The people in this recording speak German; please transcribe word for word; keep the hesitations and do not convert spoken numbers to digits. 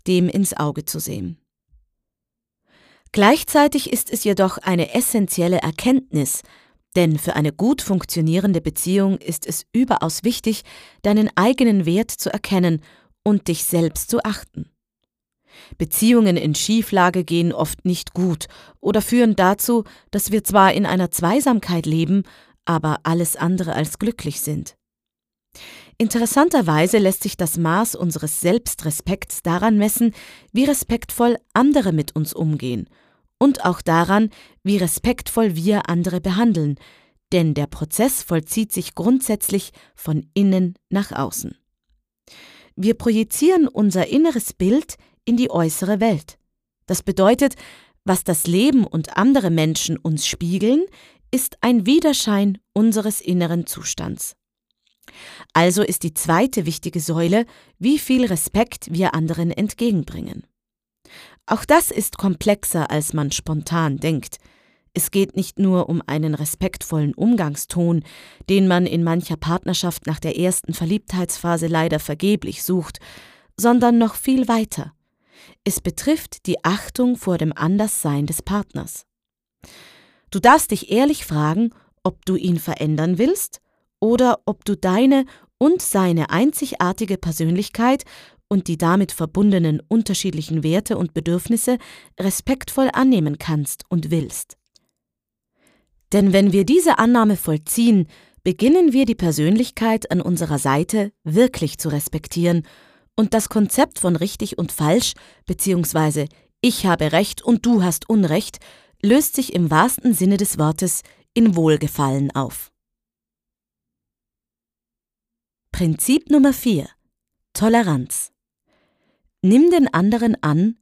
dem ins Auge zu sehen. Gleichzeitig ist es jedoch eine essentielle Erkenntnis, denn für eine gut funktionierende Beziehung ist es überaus wichtig, deinen eigenen Wert zu erkennen und dich selbst zu achten. Beziehungen in Schieflage gehen oft nicht gut oder führen dazu, dass wir zwar in einer Zweisamkeit leben, aber alles andere als glücklich sind. Interessanterweise lässt sich das Maß unseres Selbstrespekts daran messen, wie respektvoll andere mit uns umgehen und auch daran, wie respektvoll wir andere behandeln, denn der Prozess vollzieht sich grundsätzlich von innen nach außen. Wir projizieren unser inneres Bild in die äußere Welt. Das bedeutet, was das Leben und andere Menschen uns spiegeln, ist ein Widerschein unseres inneren Zustands. Also ist die zweite wichtige Säule, wie viel Respekt wir anderen entgegenbringen. Auch das ist komplexer, als man spontan denkt. Es geht nicht nur um einen respektvollen Umgangston, den man in mancher Partnerschaft nach der ersten Verliebtheitsphase leider vergeblich sucht, sondern noch viel weiter. Es betrifft die Achtung vor dem Anderssein des Partners. Du darfst dich ehrlich fragen, ob du ihn verändern willst oder ob du deine und seine einzigartige Persönlichkeit und die damit verbundenen unterschiedlichen Werte und Bedürfnisse respektvoll annehmen kannst und willst. Denn wenn wir diese Annahme vollziehen, beginnen wir die Persönlichkeit an unserer Seite wirklich zu respektieren und das Konzept von richtig und falsch bzw. ich habe Recht und du hast Unrecht löst sich im wahrsten Sinne des Wortes in Wohlgefallen auf. Prinzip Nummer vier. Toleranz. Nimm den anderen an